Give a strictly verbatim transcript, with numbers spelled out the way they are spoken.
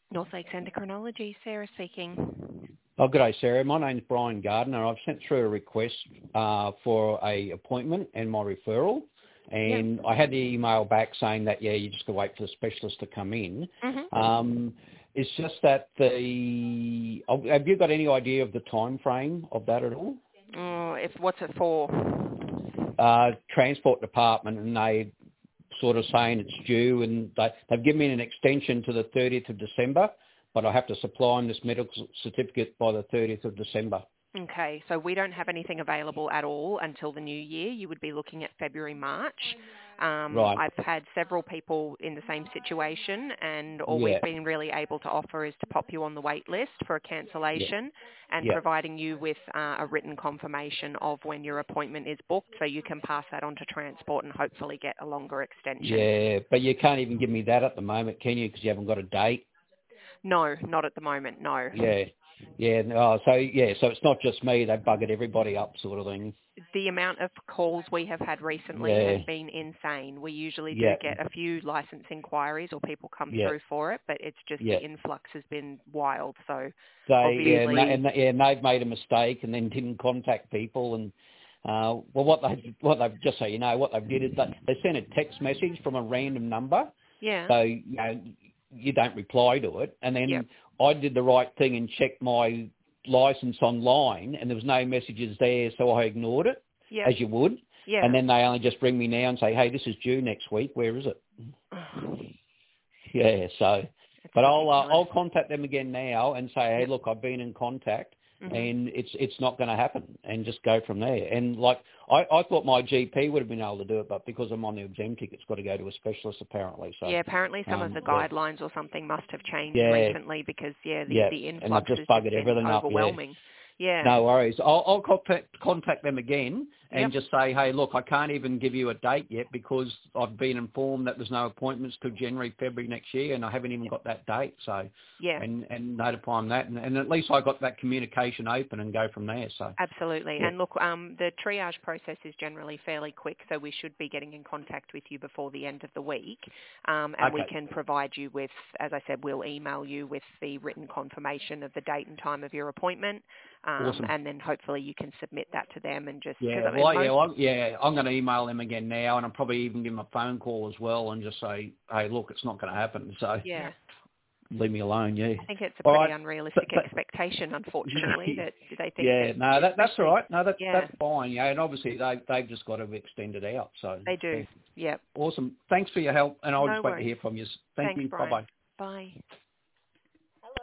North Lakes Endocrinology, Sarah speaking. Oh, good day, Sarah. My name's Brian Gardner. I've sent through a request uh, for a appointment and my referral, Yeah. and I had the email back saying that, yeah, you just got to wait for the specialist to come in. Mm-hmm. Um, it's just that the... oh, have you got any idea of the time frame of that at all? Oh, if what's it for? Uh, Transport Department, and they sort of saying it's due, and they, they've given me an extension to the thirtieth of December, but I have to supply them this medical certificate by the thirtieth of December. Okay, so we don't have anything available at all until the new year. You would be looking at February, March. Um, Right. I've had several people in the same situation, and all Yeah. we've been really able to offer is to pop you on the wait list for a Yeah. cancellation and Yeah. providing you with uh, a written confirmation of when your appointment is booked, so you can pass that on to transport and hopefully get a longer extension. Yeah, but you can't even give me that at the moment, can you? Because you haven't got a date. No, not at the moment, no. Yeah. Yeah. No, so, yeah, so it's not just me. They buggered everybody up sort of thing. The amount of calls we have had recently Yeah. has been insane. We usually do Yeah. get a few license inquiries or people come Yeah. through for it, but it's just Yeah. the influx has been wild. So They, yeah, and, obviously, and, yeah, and they've made a mistake and then didn't contact people. And, uh, well, what they, what they've, just so you know, what they've did is they, they sent a text message from a random number. yeah, So, you know, you don't reply to it. And yep, then I did the right thing and checked my license online, and there was no messages there, so I ignored it, yep, as you would. yeah. And then they only just ring me now and say, hey, this is due next week. Where is it? Yeah, so... It's But I'll uh, ridiculous. I'll contact them again now and say, hey, Yep. look, I've been in contact, Mm-hmm. and it's it's not going to happen, and just go from there. And like I, I thought my G P would have been able to do it, but because I'm on the Ozempic, it's got to go to a specialist apparently. So Yeah, apparently some of um, the yeah, guidelines or something must have changed yeah, recently because yeah, the yeah, the and I've influx just has just buggered been everything up. Yeah. overwhelming. Yeah. No worries. I'll, I'll contact, contact them again Yep. and just say, hey, look, I can't even give you a date yet because I've been informed that there's no appointments till January, February next year, and I haven't even got that date. So, Yeah. and, and notify them that, and, and at least I got that communication open and go from there. So, Absolutely. yeah. And look, um, the triage process is generally fairly quick, so we should be getting in contact with you before the end of the week. Um, and we Okay. can provide you with, as I said, we'll email you with the written confirmation of the date and time of your appointment. Um, Awesome. and then hopefully you can submit that to them and just, because Yeah, I well, mean, I- yeah, most, well, yeah, I'm going to email them again now, and I'll probably even give them a phone call as well and just say, hey, look, it's not going to happen. So, yeah, leave me alone, yeah. I think it's a All pretty right. unrealistic expectation, unfortunately, that they think Yeah, that, no, that, that's all especially, right. No, that, yeah, that's fine. Yeah, and obviously they, they've just got to extend it out. So, they do. yeah. Yep. Awesome. Thanks for your help, and I'll No just wait to worries. hear from you. Thank Thanks, you. Brian. Bye-bye. Bye.